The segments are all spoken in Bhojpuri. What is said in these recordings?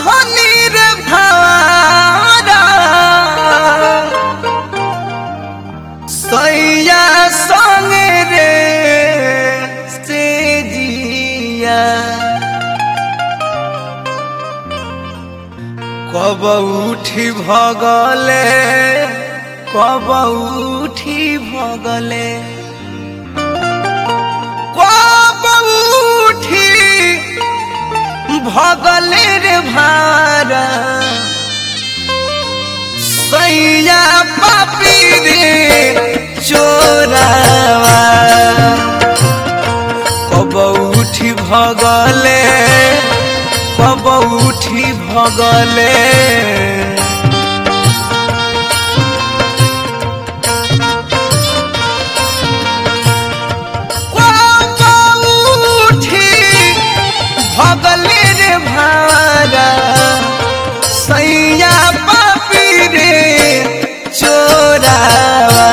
रहनी रे भारा सैया संगे रे से जिया कब उठी भगले कब उठी भगले कब उठी भगले रे भारा सैया पापी रे चोरावा कब उठी भगले कब उठी भगले भगले रे भारा सैया पापी रे चोरावा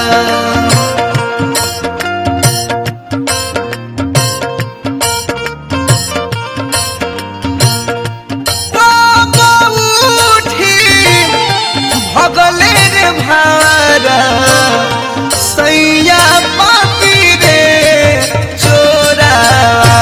भगले रे भारा सैया पापी रे चोरावा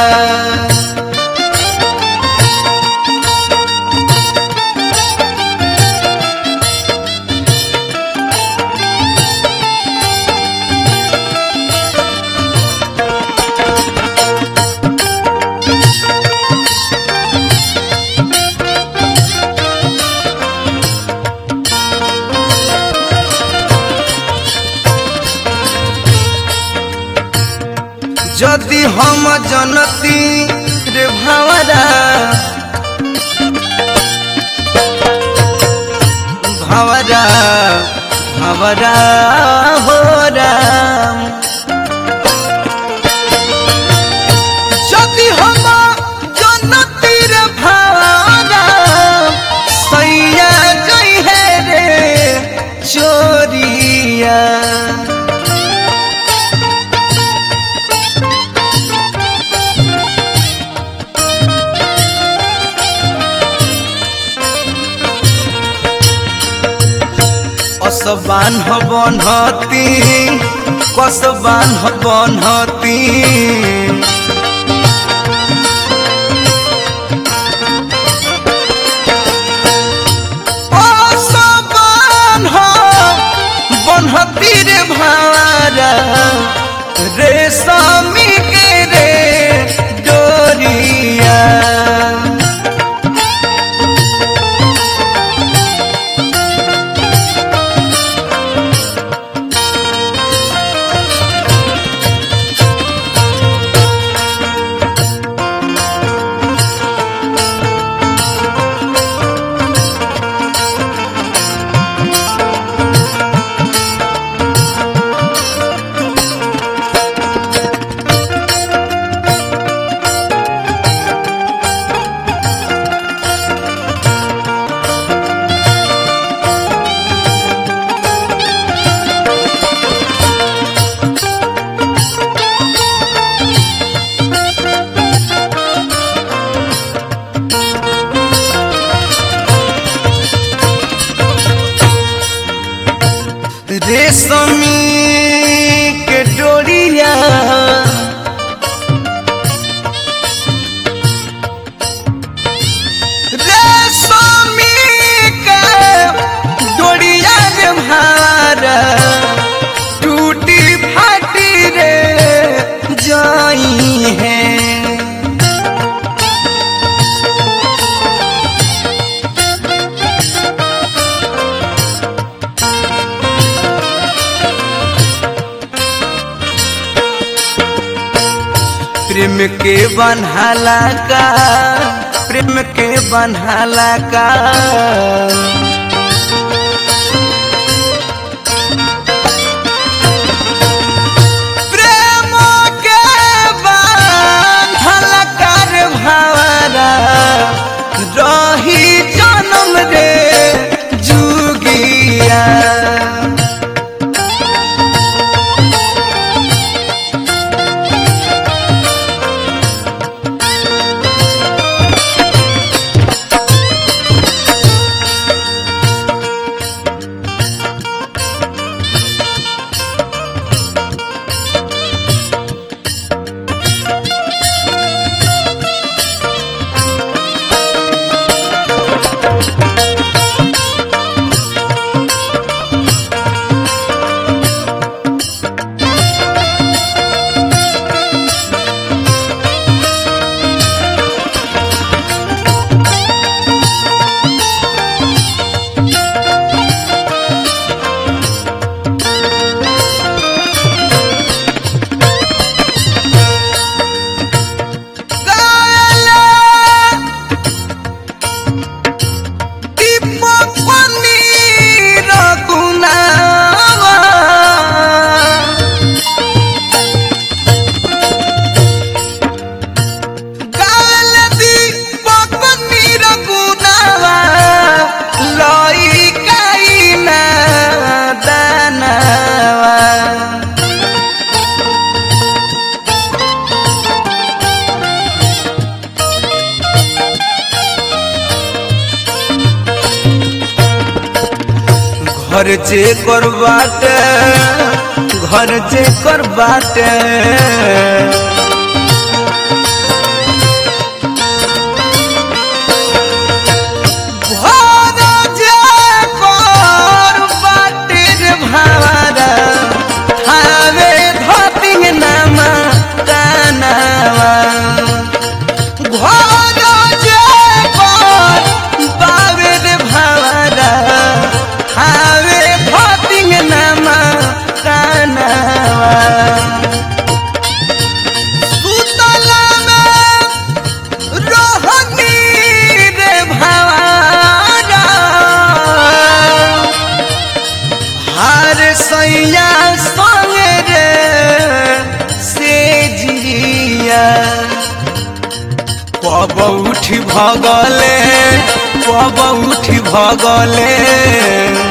जदि हम जनती रे भावरा भावरा भावरा हो राम जदि हम जनती रे भावरा सैया गई है रे चोरिया कसबान बनती कसबान बनती कसबान बनती रे भारा रेशमी के रे डोरिया रेशमी के डोरिया रेशमी के डोरिया रे भारा टूटी फाटी रे जाई है प्रेम के बन्हाला का प्रेम के बन्हाला का प्रेम के बन्हाला का रे भावरा रही जन्म रे जुगिया घर जे कर बाटे घर जे कर बाटे सैया संगे रे से जिया कब उठी भगले